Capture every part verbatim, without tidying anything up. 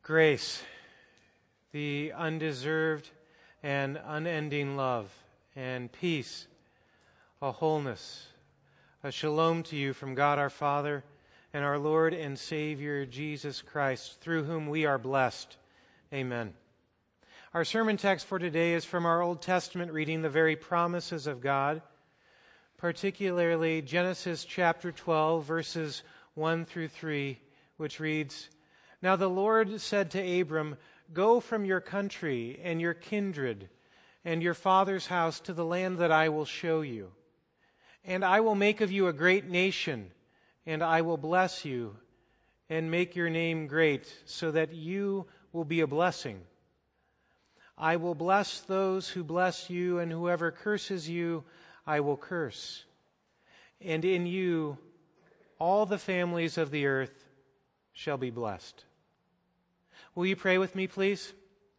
Grace, the undeserved and unending love, and peace, a wholeness, a shalom to you from God our Father and our Lord and Savior Jesus Christ, through whom we are blessed. Amen. Our sermon text for today is from our Old Testament reading, the very promises of God, particularly Genesis chapter twelve, verses one through three, which reads, "Now the Lord said to Abram, 'Go from your country and your kindred and your father's house to the land that I will show you. And I will make of you a great nation, and I will bless you and make your name great, so that you will be a blessing. I will bless those who bless you, and whoever curses you, I will curse. And in you, all the families of the earth shall be blessed.'" Will you pray with me, please?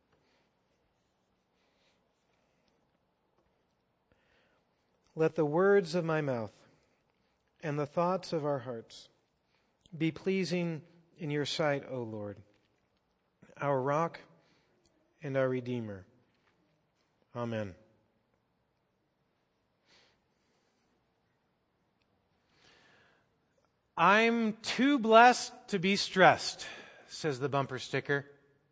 Let the words of my mouth and the thoughts of our hearts be pleasing in your sight, O Lord, our rock and our Redeemer. Amen. "I'm too blessed to be stressed," says the bumper sticker.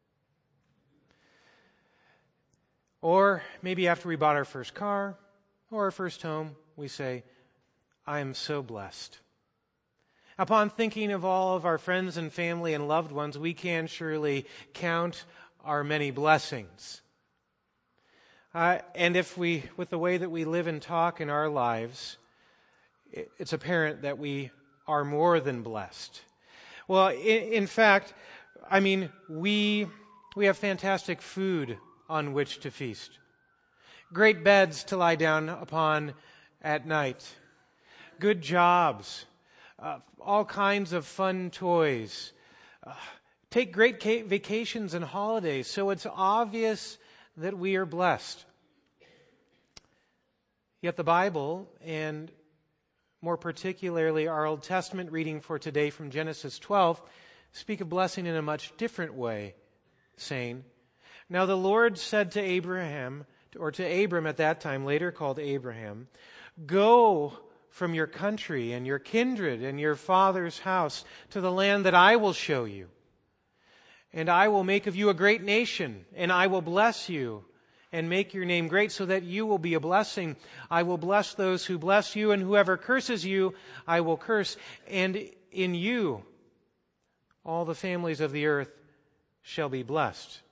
Or maybe after we bought our first car or our first home, we say, "I am so blessed." Upon thinking of all of our friends and family and loved ones, we can surely count our many blessings. Uh, and if we, with the way that we live and talk in our lives, it's apparent that we are more than blessed. Well, in, in fact, I mean, we we have fantastic food on which to feast, great beds to lie down upon at night, good jobs, uh, all kinds of fun toys, uh, take great ca- vacations and holidays. So it's obvious that we are blessed. Yet the Bible, and more particularly our Old Testament reading for today from Genesis twelve, speak of blessing in a much different way, saying, "Now the Lord said to Abraham," or to Abram at that time, later called Abraham, "Go from your country and your kindred and your father's house to the land that I will show you. And I will make of you a great nation, and I will bless you and make your name great, so that you will be a blessing. I will bless those who bless you, and whoever curses you, I will curse. And in you, all the families of the earth shall be blessed."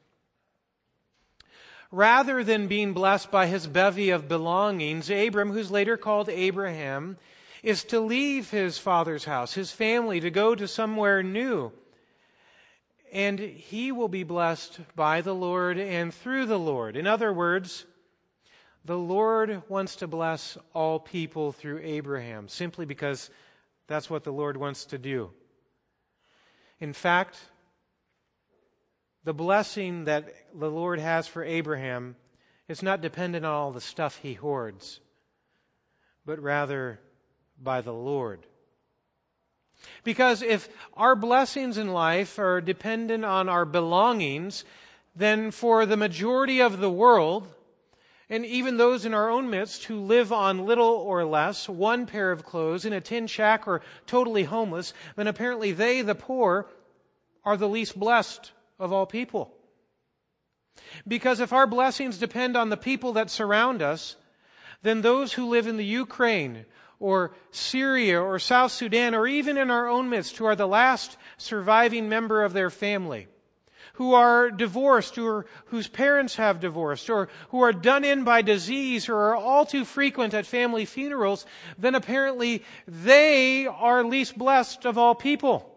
Rather than being blessed by his bevy of belongings, Abram, who's later called Abraham, is to leave his father's house, his family, to go to somewhere new. And he will be blessed by the Lord and through the Lord. In other words, the Lord wants to bless all people through Abraham, simply because that's what the Lord wants to do. In fact, the blessing that the Lord has for Abraham is not dependent on all the stuff he hoards, but rather by the Lord. Because if our blessings in life are dependent on our belongings, then for the majority of the world, and even those in our own midst who live on little or less, one pair of clothes, in a tin shack, or totally homeless, then apparently they, the poor, are the least blessed of all people. Because if our blessings depend on the people that surround us, then those who live in the Ukraine or Syria or South Sudan, or even in our own midst, who are the last surviving member of their family, who are divorced, or whose parents have divorced, or who are done in by disease, or are all too frequent at family funerals, then apparently they are least blessed of all people.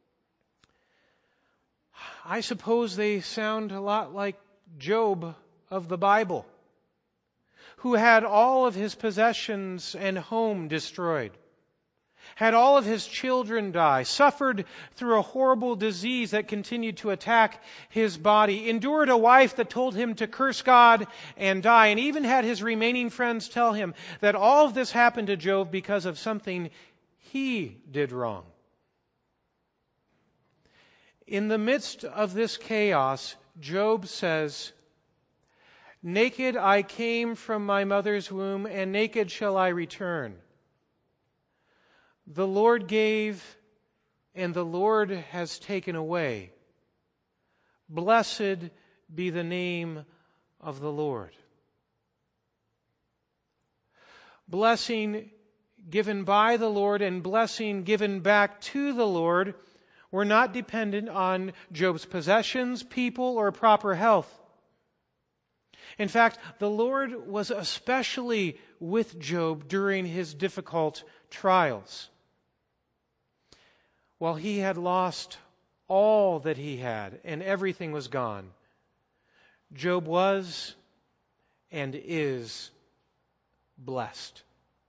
I suppose they sound a lot like Job of the Bible, who had all of his possessions and home destroyed, had all of his children die, suffered through a horrible disease that continued to attack his body, endured a wife that told him to curse God and die, and even had his remaining friends tell him that all of this happened to Job because of something he did wrong. In the midst of this chaos, Job says, "Naked I came from my mother's womb, and naked shall I return. The Lord gave, and the Lord has taken away. Blessed be the name of the Lord." Blessing given by the Lord and blessing given back to the Lord were not dependent on Job's possessions, people, or proper health. In fact, the Lord was especially with Job during his difficult trials. While he had lost all that he had and everything was gone, Job was and is blessed.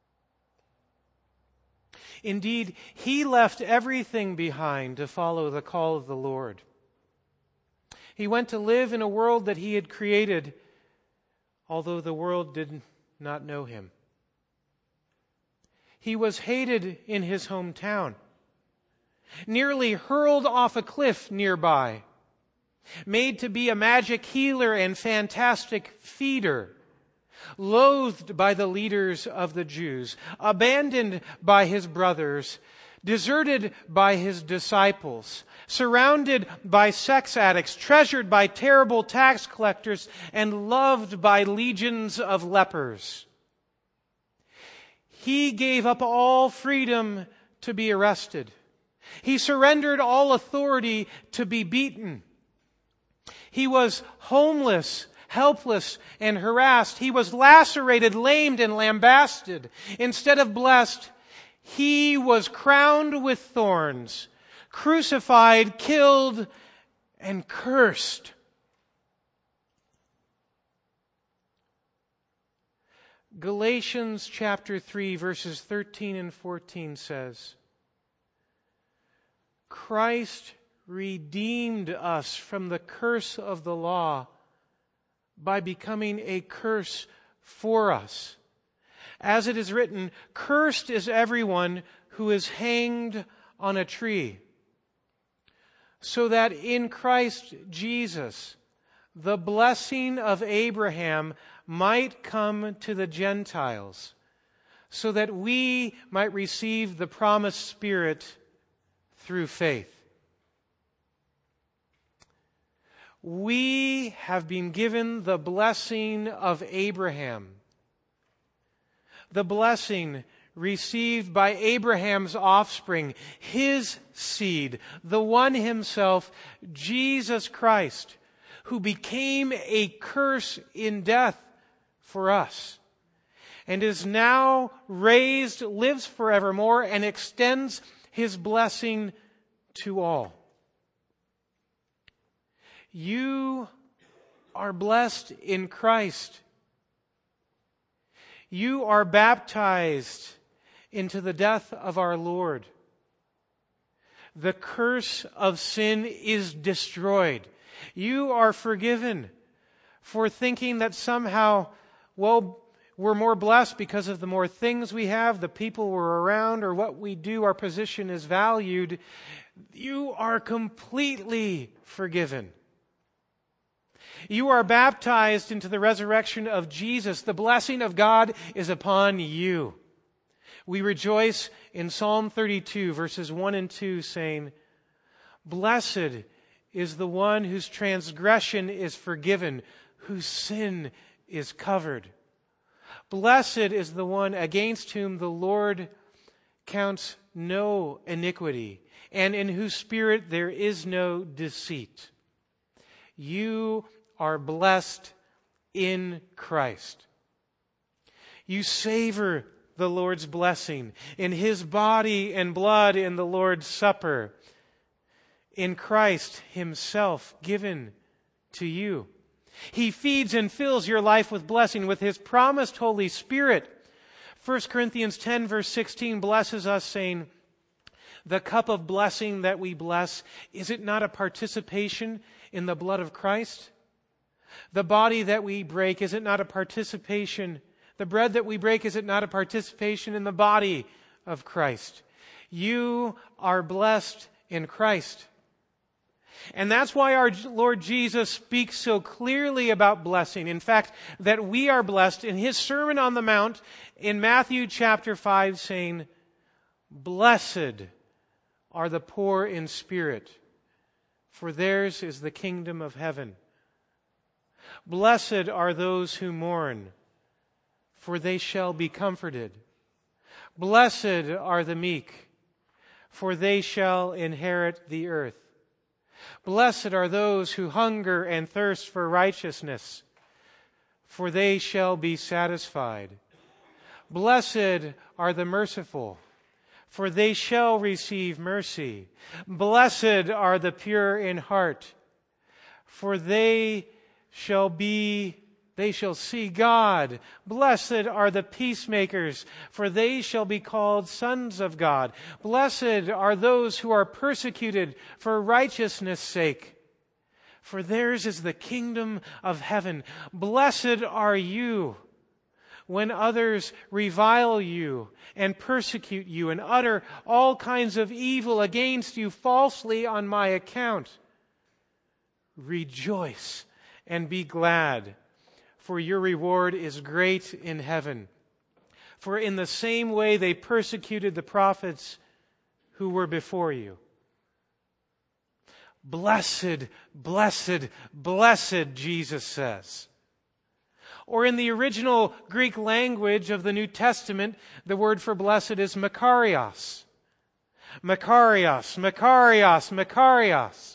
Indeed, he left everything behind to follow the call of the Lord. He went to live in a world that he had created, although the world did not know him. He was hated in his hometown, nearly hurled off a cliff nearby, made to be a magic healer and fantastic feeder, loathed by the leaders of the Jews, abandoned by his brothers, deserted by his disciples, surrounded by sex addicts, treasured by terrible tax collectors, and loved by legions of lepers. He gave up all freedom to be arrested. He surrendered all authority to be beaten. He was homeless, helpless, and harassed. He was lacerated, lamed, and lambasted. Instead of blessed, he was crowned with thorns, crucified, killed, and cursed. Galatians chapter three, verses thirteen and fourteen says, "Christ redeemed us from the curse of the law by becoming a curse for us. As it is written, 'Cursed is everyone who is hanged on a tree,' so that in Christ Jesus the blessing of Abraham might come to the Gentiles, so that we might receive the promised Spirit through faith." We have been given the blessing of Abraham, the blessing received by Abraham's offspring, his seed, the one himself, Jesus Christ, who became a curse in death for us, and is now raised, lives forevermore, and extends his blessing to all. You are blessed in Christ. You are baptized into the death of our Lord. The curse of sin is destroyed. You are forgiven for thinking that somehow, well, we're more blessed because of the more things we have, the people we're around, or what we do, our position is valued. You are completely forgiven. You are baptized into the resurrection of Jesus. The blessing of God is upon you. We rejoice in Psalm thirty-two, verses one and two, saying, "Blessed is the one whose transgression is forgiven, whose sin is covered. Blessed is the one against whom the Lord counts no iniquity, and in whose spirit there is no deceit." You are blessed in Christ. You savor the Lord's blessing in His body and blood in the Lord's Supper, in Christ Himself given to you. He feeds and fills your life with blessing with His promised Holy Spirit. First Corinthians ten verse sixteen blesses us, saying, "The cup of blessing that we bless, is it not a participation in the blood of Christ? The body that we break, is it not a participation? The bread that we break, is it not a participation in the body of Christ?" You are blessed in Christ. And that's why our Lord Jesus speaks so clearly about blessing. In fact, that we are blessed in His Sermon on the Mount in Matthew chapter five, saying, "Blessed are the poor in spirit, for theirs is the kingdom of heaven. Blessed are those who mourn, for they shall be comforted. Blessed are the meek, for they shall inherit the earth. Blessed are those who hunger and thirst for righteousness, for they shall be satisfied. Blessed are the merciful, for they shall receive mercy. Blessed are the pure in heart, for they shall be They shall see God. Blessed are the peacemakers, for they shall be called sons of God. Blessed are those who are persecuted for righteousness' sake, for theirs is the kingdom of heaven. Blessed are you when others revile you and persecute you and utter all kinds of evil against you falsely on my account. Rejoice and be glad, for your reward is great in heaven. For in the same way they persecuted the prophets who were before you." Blessed, blessed, blessed, Jesus says. Or in the original Greek language of the New Testament, the word for blessed is makarios. Makarios, makarios, makarios.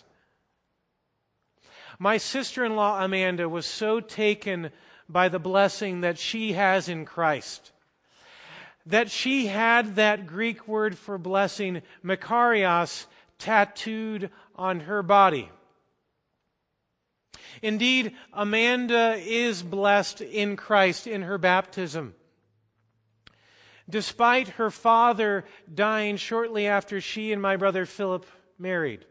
My sister-in-law Amanda was so taken by the blessing that she has in Christ that she had that Greek word for blessing, makarios, tattooed on her body. Indeed, Amanda is blessed in Christ in her baptism. Despite her father dying shortly after she and my brother Philip married.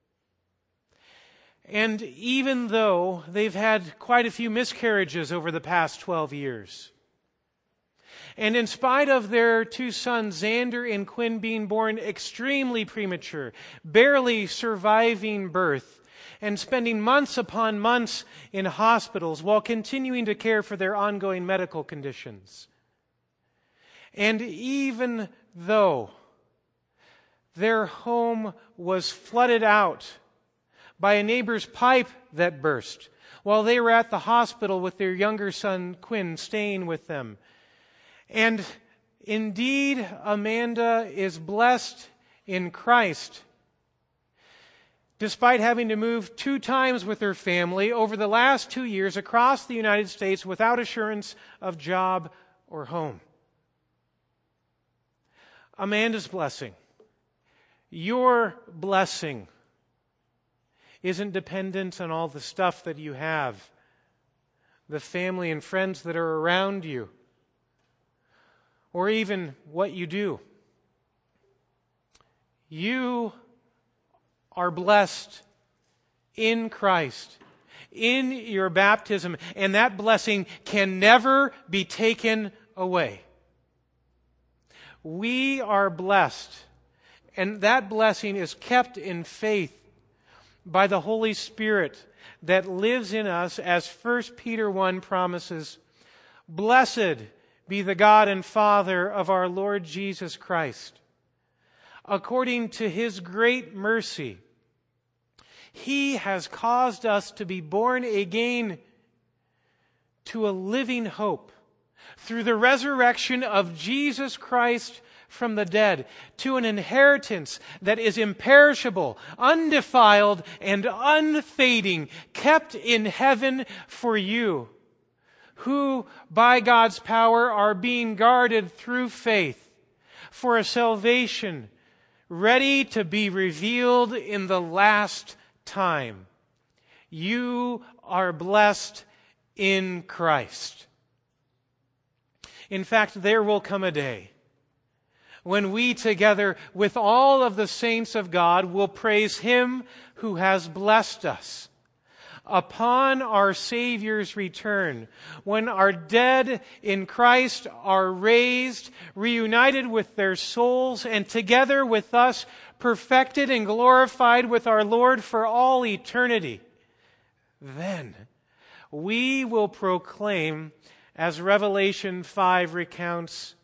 And even though they've had quite a few miscarriages over the past twelve years, and in spite of their two sons, Xander and Quinn, being born extremely premature, barely surviving birth, and spending months upon months in hospitals while continuing to care for their ongoing medical conditions, and even though their home was flooded out by a neighbor's pipe that burst while they were at the hospital with their younger son, Quinn, staying with them. And indeed, Amanda is blessed in Christ. Despite having to move two times with her family over the last two years across the United States without assurance of job or home. Amanda's blessing, your blessing, isn't dependent on all the stuff that you have, the family and friends that are around you, or even what you do. You are blessed in Christ, in your baptism, and that blessing can never be taken away. We are blessed, and that blessing is kept in faith by the Holy Spirit that lives in us, as First Peter one promises. Blessed be the God and Father of our Lord Jesus Christ. According to His great mercy, He has caused us to be born again to a living hope through the resurrection of Jesus Christ from the dead, to an inheritance that is imperishable, undefiled, and unfading, kept in heaven for you, who by God's power are being guarded through faith for a salvation ready to be revealed in the last time. You are blessed in Christ. In fact, there will come a day when we together with all of the saints of God will praise Him who has blessed us. upon our Savior's return, when our dead in Christ are raised, reunited with their souls, and together with us, perfected and glorified with our Lord for all eternity. Then we will proclaim, as Revelation five recounts,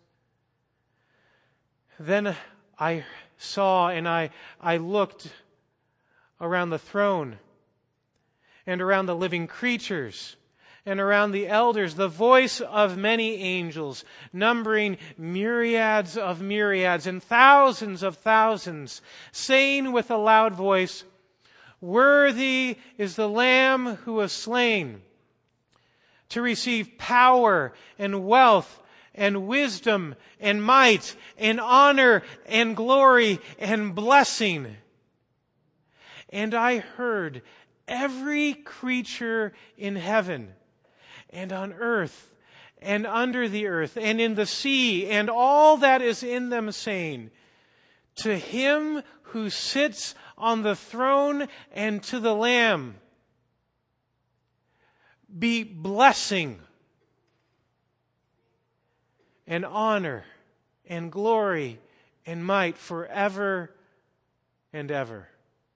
then I saw and I, I looked around the throne and around the living creatures and around the elders, the voice of many angels, numbering myriads of myriads and thousands of thousands, saying with a loud voice, "Worthy is the Lamb who was slain to receive power and wealth and wisdom and might and honor and glory and blessing." And I heard every creature in heaven and on earth and under the earth and in the sea and all that is in them saying, "To him who sits on the throne and to the Lamb be blessing and honor and glory and might forever and ever."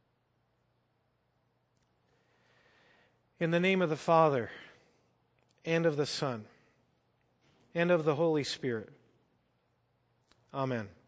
In the name of the Father, and of the Son, and of the Holy Spirit. Amen.